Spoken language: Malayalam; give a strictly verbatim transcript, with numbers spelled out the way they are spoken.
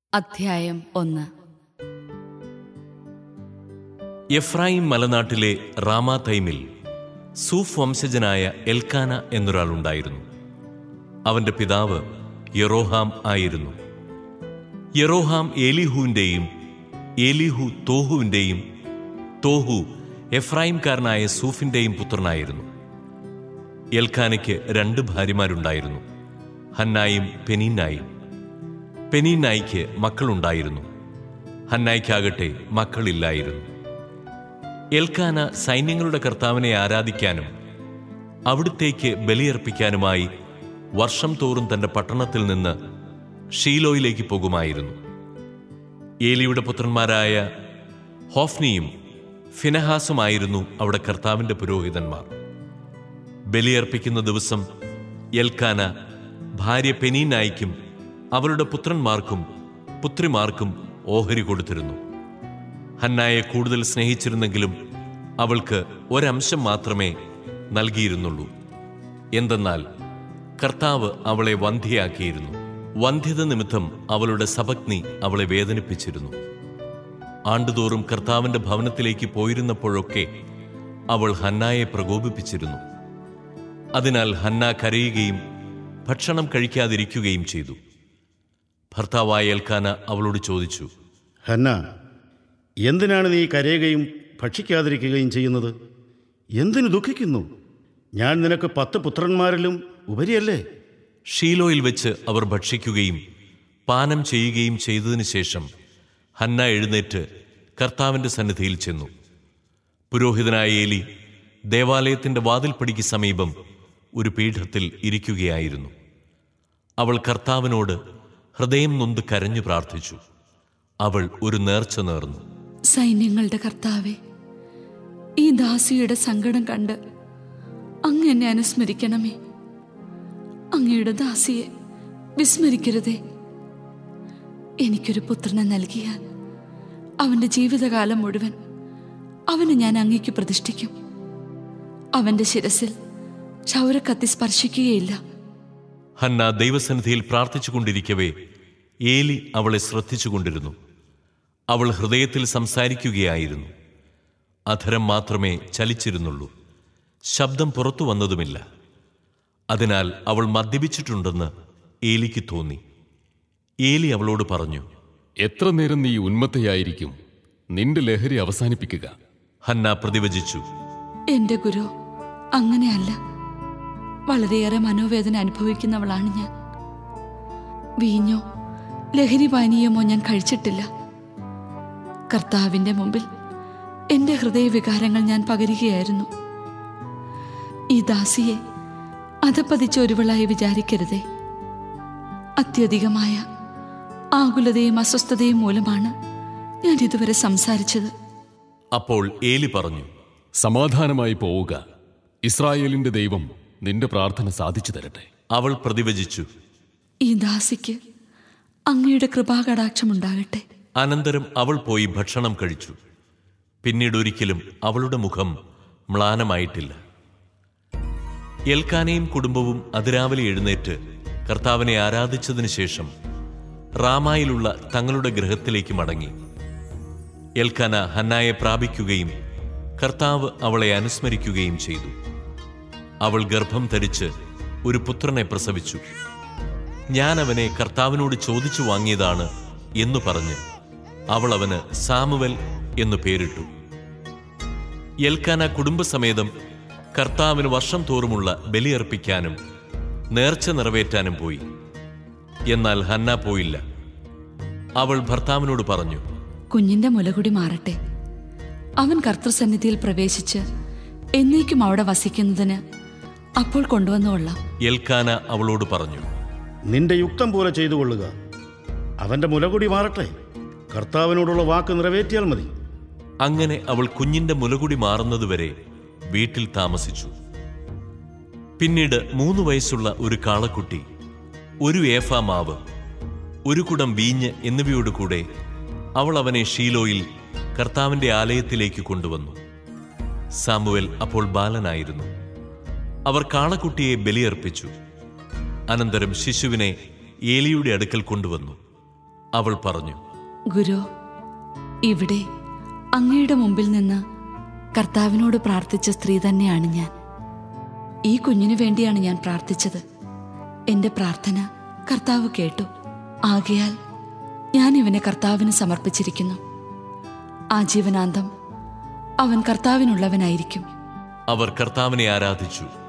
അധ്യായം ഒന്ന്. എഫ്രായിം മലനാട്ടിലെ റാമാതൈമിൽ സൂഫ് വംശജനായ എൽക്കാന എന്നൊരാളുണ്ടായിരുന്നു. അവന്റെ പിതാവ് യെറോഹാം ആയിരുന്നു. യെറോഹാം ഏലിഹുവിൻ്റെയും ഏലിഹു തോഹുവിൻ്റെയും തോഹു എഫ്രായിംകാരനായ സൂഫിൻ്റെയും പുത്രനായിരുന്നു. എൽക്കാനയ്ക്ക് രണ്ട് ഭാര്യമാരുണ്ടായിരുന്നു, ഹന്നായും പെനീന്നായും. പെനീന്നായിക്ക് മക്കളുണ്ടായിരുന്നു, ഹന്നായ്ക്കാകട്ടെ മക്കളില്ലായിരുന്നു. എൽക്കാന സൈന്യങ്ങളുടെ കർത്താവിനെ ആരാധിക്കാനും അവിടുത്തേക്ക് ബലിയർപ്പിക്കാനുമായി വർഷം തോറും തന്റെ പട്ടണത്തിൽ നിന്ന് ഷീലോയിലേക്ക് പോകുമായിരുന്നു. ഏലിയുടെ പുത്രന്മാരായ ഹോഫ്നിയും ഫിനഹാസുമായിരുന്നു അവിടെ കർത്താവിന്റെ പുരോഹിതന്മാർ. ബലിയർപ്പിക്കുന്ന ദിവസം എൽക്കാന ഭാര്യ പെനീന്നായിക്കും അവരുടെ പുത്രന്മാർക്കും പുത്രിമാർക്കും ഓഹരി കൊടുത്തിരുന്നു. ഹന്നായെ കൂടുതൽ സ്നേഹിച്ചിരുന്നെങ്കിലും അവൾക്ക് ഒരംശം മാത്രമേ നൽകിയിരുന്നുള്ളൂ. എന്തെന്നാൽ കർത്താവ് അവളെ വന്ധ്യയാക്കിയിരുന്നു. വന്ധ്യത നിമിത്തം അവളുടെ സപത്നി അവളെ വേദനിപ്പിച്ചിരുന്നു. ആണ്ടുതോറും കർത്താവിന്റെ ഭവനത്തിലേക്ക് പോയിരുന്നപ്പോഴൊക്കെ അവൾ ഹന്നായെ പ്രകോപിപ്പിച്ചിരുന്നു. അതിനാൽ ഹന്ന കരയുകയും ഭക്ഷണം കഴിക്കാതിരിക്കുകയും ചെയ്തു. ഭർത്താവായ എൽക്കാന അവളോട് ചോദിച്ചു, ഹന്ന, എന്തിനാണ് നീ കരയുകയും ഭക്ഷിക്കാതിരിക്കുകയും ചെയ്യുന്നത്? എന്തിനു ദുഃഖിക്കുന്നു? ഞാൻ നിനക്ക് പത്ത് പുത്രന്മാരിലും ഉപരിയല്ലേ? ഷീലോയിൽ വെച്ച് അവർ ഭക്ഷിക്കുകയും പാനം ചെയ്യുകയും ചെയ്തതിനു ശേഷം ഹന്ന എഴുന്നേറ്റ് കർത്താവിന്റെ സന്നിധിയിൽ ചെന്നു. പുരോഹിതനായ ഏലി ദേവാലയത്തിന്റെ വാതിൽപ്പടിക്ക് സമീപം ഒരു പീഠത്തിൽ ഇരിക്കുകയായിരുന്നു. അവൾ കർത്താവിനോട് ഹൃദയം നൊന്ത് കരഞ്ഞു പ്രാർത്ഥിച്ചു. അവൾ ഒരു നേർച്ച നേർന്നു. സൈന്യങ്ങളുടെ കർത്താവേ, ഈ ദാസിയുടെ സങ്കടം കണ്ട് അങ്ങ് എന്നെ അനുസ്മരിക്കണമേ. അങ്ങയുടെ ദാസിയെ വിസ്മരിക്കരുതേ. എനിക്കൊരു പുത്രനെ നൽകിയാൽ അവന്റെ ജീവിതകാലം മുഴുവൻ അവനെ ഞാൻ അങ്ങേക്ക് പ്രതിഷ്ഠിക്കും. അവന്റെ ശിരസിൽ ക്ഷൗരക്കത്തി സ്പർശിക്കുകയില്ല. ഹന്ന ദൈവസന്നിധിയിൽ പ്രാർത്ഥിച്ചു കൊണ്ടിരിക്കവേ ഏലി അവളെ ശ്രദ്ധിച്ചുകൊണ്ടിരുന്നു. അവൾ ഹൃദയത്തിൽ സംസാരിക്കുകയായിരുന്നു. അധരം മാത്രമേ ചലിച്ചിരുന്നുള്ളൂ, ശബ്ദം പുറത്തു വന്നതുമില്ല. അതിനാൽ അവൾ മദ്യപിച്ചിട്ടുണ്ടെന്ന് ഏലിക്ക് തോന്നി. ഏലി അവളോട് പറഞ്ഞു, എത്ര നേരം നീ ഉന്മത്തയായിരിക്കും? നിന്റെ ലഹരി അവസാനിപ്പിക്കുക. ഹന്ന പ്രതിവചിച്ചു, എന്റെ ഗുരു, അങ്ങനെയല്ല. വളരെയേറെ മനോവേദന അനുഭവിക്കുന്നവളാണ് ഞാൻ. വീഞ്ഞോ ലഹരി പാനീയമോ ഞാൻ കഴിച്ചിട്ടില്ല. കർത്താവിന്റെ മുമ്പിൽ എന്റെ ഹൃദയവികാരങ്ങൾ ഞാൻ പകരുകയായിരുന്നു. ഈ ദാസിയെ അധപ്പതിച്ച ഒരുവളായി വിചാരിക്കരുതേ. അത്യധികമായ ആകുലതയും അസ്വസ്ഥതയും മൂലമാണ് ഞാൻ ഇതുവരെ സംസാരിച്ചത്. അപ്പോൾ ഏലി പറഞ്ഞു, സമാധാനമായി പോവുക. ഇസ്രായേലിന്റെ ദൈവം നിന്റെ പ്രാർത്ഥന സാധിച്ചു തരട്ടെ. അവൾ പ്രതിവചിച്ചു, ഈ ദാസിക്ക് അങ്ങയുടെ കൃപാകടാക്ഷമുണ്ടാകട്ടെ. അനന്തരം അവൾ പോയി ഭക്ഷണം കഴിച്ചു. പിന്നീട് ഒരിക്കലും അവളുടെ മുഖം മ്ലാനമായിട്ടില്ല. എൽക്കാനയും കുടുംബവും അതിരാവിലെ എഴുന്നേറ്റ് കർത്താവിനെ ആരാധിച്ചതിനു ശേഷം റാമായിലുള്ള തങ്ങളുടെ ഗൃഹത്തിലേക്ക് മടങ്ങി. എൽക്കാന ഹന്നായെ പ്രാപിക്കുകയും കർത്താവ് അവളെ അനുസ്മരിക്കുകയും ചെയ്തു. അവൾ ഗർഭം ധരിച്ച് ഒരു പുത്രനെ പ്രസവിച്ചു. ഞാൻ അവനെ കർത്താവിനോട് ചോദിച്ചു വാങ്ങിയതാണ് എന്നു പറഞ്ഞ് അവൾ അവന് സാമുവൽ എന്നു പേരിട്ടു. എൽക്കാന കുടുംബസമേതം കർത്താവിന് വർഷം തോറുമുള്ള ബലിയർപ്പിക്കാനും നേർച്ച നിറവേറ്റാനും പോയി. എന്നാൽ ഹന്ന പോയില്ല. അവൾ ഭർത്താവിനോട് പറഞ്ഞു, കുഞ്ഞിന്റെ മുലകുടി മാറട്ടെ. അവൻ കർത്തൃസന്നിധിയിൽ പ്രവേശിച്ച് എന്നേക്കും അവിടെ വസിക്കുന്നതിന് അപ്പോൾ കൊണ്ടുവന്നുകൊള്ളാം. എൽക്കാന അവളോട് പറഞ്ഞു, നിന്റെ യുക്തം പോലെ ചെയ്തു കൊള്ളുക. അവന്റെ മുലകുടി മാറട്ടെ. കർത്താവിനോടുള്ള വാക്ക് നിറവേറ്റിയാൽ മതി. അങ്ങനെ അവൾ കുഞ്ഞിന്റെ മുലകുടി മാറുന്നതുവരെ വീട്ടിൽ താമസിച്ചു. പിന്നീട് മൂന്ന് വയസ്സുള്ള ഒരു കാളക്കുട്ടി, ഒരു ഏഫാ മാവ്, ഒരു കുടം വീഞ്ഞ് എന്നിവയോട് കൂടെ അവൾ അവനെ ഷീലോയിൽ കർത്താവിന്റെ ആലയത്തിലേക്ക് കൊണ്ടുവന്നു. സാമുവേൽ അപ്പോൾ ബാലനായിരുന്നു. അവർ കാളക്കുട്ടിയെ ബലിയർപ്പിച്ചു. അനന്തരം ശിശുവിനെ ഏലിയുടെ അടുക്കൽ കൊണ്ടുവന്നു. അവൾ പറഞ്ഞു, ഗുരു, ഇവിടെ അങ്ങയുടെ മുമ്പിൽ നിന്ന് കർത്താവിനോട് പ്രാർത്ഥിച്ച സ്ത്രീ തന്നെയാണ് ഞാൻ. ഈ കുഞ്ഞിനു വേണ്ടിയാണ് ഞാൻ പ്രാർത്ഥിച്ചത്. എന്റെ പ്രാർത്ഥന കർത്താവ് കേട്ടു. ആകയാൽ ഞാൻ ഇവനെ കർത്താവിന് സമർപ്പിച്ചിരിക്കുന്നു. ആജീവനാന്തം അവൻ കർത്താവിനുള്ളവനായിരിക്കും. അവർ കർത്താവിനെ ആരാധിച്ചു.